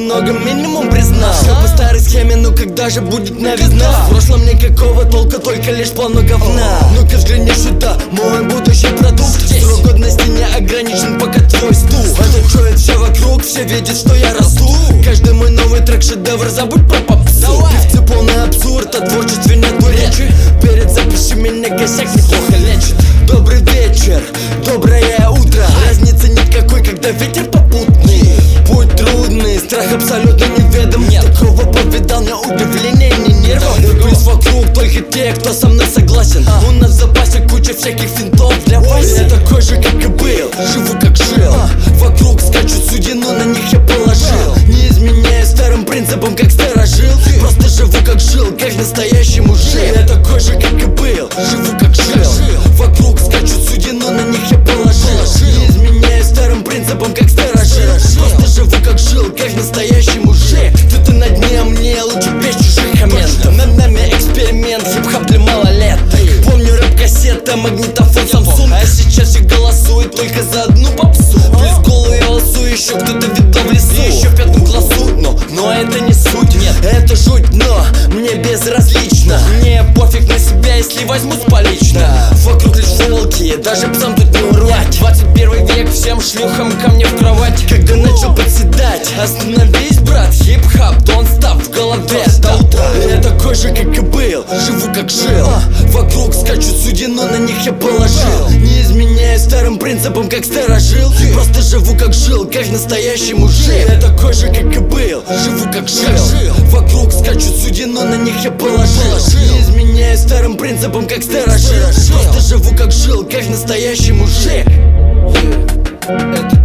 немного, минимум признал. Все по старой схеме, но когда же будет новизна? В прошлом никакого толка, только лишь полно говна. Ну-ка взгляни сюда, мой будущий продукт. Срок годности не ограничен, пока твой стул. Это чует все вокруг, все видят, что я расту. Каждый мой новый трек шедевр, забудь про попсу. Певцы полный абсурд, о творчестве нету речи. Перед записью меня косяк неплохо лечит. Добрый вечер, доброе утро. Разницы никакой, когда ветер попутный. Путь трудный, страх абсолютно неведом. Такого повидал, мне удивление не нервов. Плюс вокруг только те, кто со мной согласен. У нас в запасе куча всяких финтов для вас. Я такой же, как и был, живу как жил. Вокруг скачут судьи, но на них я положил. Не изменяя старым принципам, как старожил. Просто живу как жил, как настоящий мужик. Я такой же, как и был, живу как жил. Вокруг скачут судьи, но на них я положил. Не изменяя старым принципам, как старожил. Просто живу как жил, как настоящий мужик. Ты на дне, мне лучше без чужих комментов. Над нами эксперимент, хип-хоп для малолеток. Помню рэп-кассета, магнитофон, Samsung. А сейчас я голосую только за одну попсу. Плюс голую я лосу, еще кто-то видал в лесу. Еще в 5 классу, но это не суть. Нет, это жуть, но мне безразлично. Мне пофиг на себя, если возьмут полично. Вокруг лишь волки, даже псам тут не урвать. 21 век, всем шлюхам ко мне в кровать. Когда начал подседать, остановись, брат. Хип-хоп, don't stop в голове до утра. Я такой же, как и был, живу как жил. Вокруг скачут судьи, но на них я положил. Не изменяя старым принципам, как старожил. Просто живу как жил, как настоящий мужик. Я такой же, как и был, живу как жил. Вокруг скачут судьи, но на них я положил. Не изменяя старым принципам, как старожил. Просто живу как жил, как настоящий мужик. Это